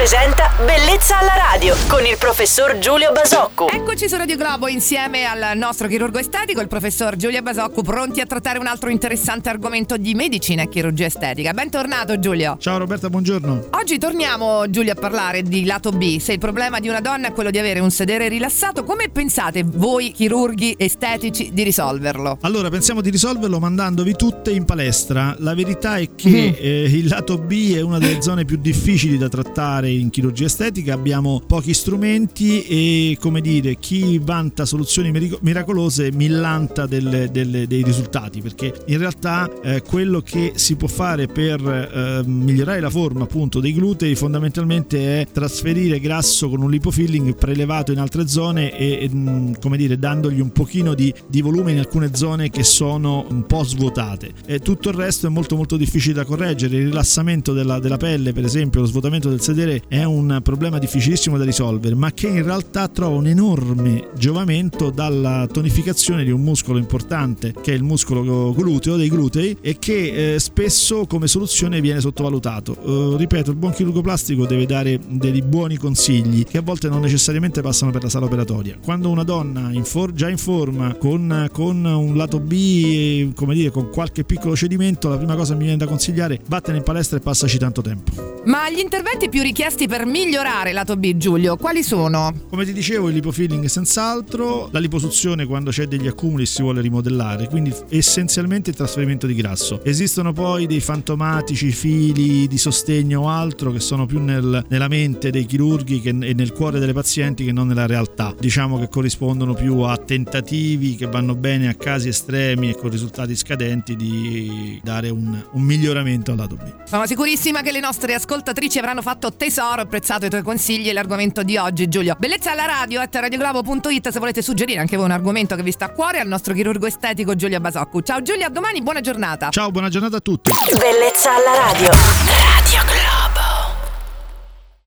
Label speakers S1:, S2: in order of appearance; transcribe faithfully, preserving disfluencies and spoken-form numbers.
S1: presenta Bellezza alla radio con il professor Giulio Basocco.
S2: Eccoci su Radio Globo insieme al nostro chirurgo estetico, il professor Giulio Basocco, pronti a trattare un altro interessante argomento di medicina e chirurgia estetica. Bentornato Giulio.
S3: Ciao Roberta, buongiorno.
S2: Oggi torniamo, Giulio, a parlare di lato B. Se il problema di una donna è quello di avere un sedere rilassato, come pensate voi chirurghi estetici di risolverlo?
S3: Allora, pensiamo di risolverlo mandandovi tutte in palestra. La verità è che mm. eh, il lato B è una delle zone più difficili da trattare in chirurgia estetica. Abbiamo pochi strumenti e, come dire, chi vanta soluzioni mirac- miracolose millanta delle, delle, dei risultati, perché in realtà eh, quello che si può fare per eh, migliorare la forma appunto dei glutei fondamentalmente è trasferire grasso con un lipofilling prelevato in altre zone e, e mh, come dire, dandogli un pochino di, di volume in alcune zone che sono un po' svuotate. E tutto il resto è molto molto difficile da correggere. Il rilassamento della, della pelle, per esempio, lo svuotamento del sedere è un problema difficilissimo da risolvere, ma che in realtà trova un enorme giovamento dalla tonificazione di un muscolo importante che è il muscolo gluteo, dei glutei, e che eh, spesso come soluzione viene sottovalutato. Uh, ripeto, il buon chirurgo plastico deve dare dei buoni consigli che a volte non necessariamente passano per la sala operatoria. Quando una donna in for- già in forma con, con un lato B, come dire, con qualche piccolo cedimento, la prima cosa che mi viene da consigliare: vattene in palestra e passaci tanto tempo.
S2: Ma gli interventi più richiesti per migliorare lato B, Giulio, quali sono?
S3: Come ti dicevo, il lipofilling senz'altro, la liposuzione quando c'è degli accumuli e si vuole rimodellare, quindi essenzialmente il trasferimento di grasso. Esistono poi dei fantomatici fili di sostegno o altro che sono più nel, nella mente dei chirurghi che, e nel cuore delle pazienti che non nella realtà. Diciamo che corrispondono più a tentativi che vanno bene a casi estremi e con risultati scadenti di dare un, un miglioramento al lato B.
S2: Sono sicurissima che le nostre ascoltatrici avranno fatto tesoro, apprezzato i tuoi consigli e l'argomento di oggi, Giulio. Bellezza alla radio at radioglobo punto it se volete suggerire anche voi un argomento che vi sta a cuore al nostro chirurgo estetico Giulio Basocco. Ciao Giulio, a domani, buona giornata.
S3: Ciao, buona giornata a tutti.
S1: Bellezza alla radio.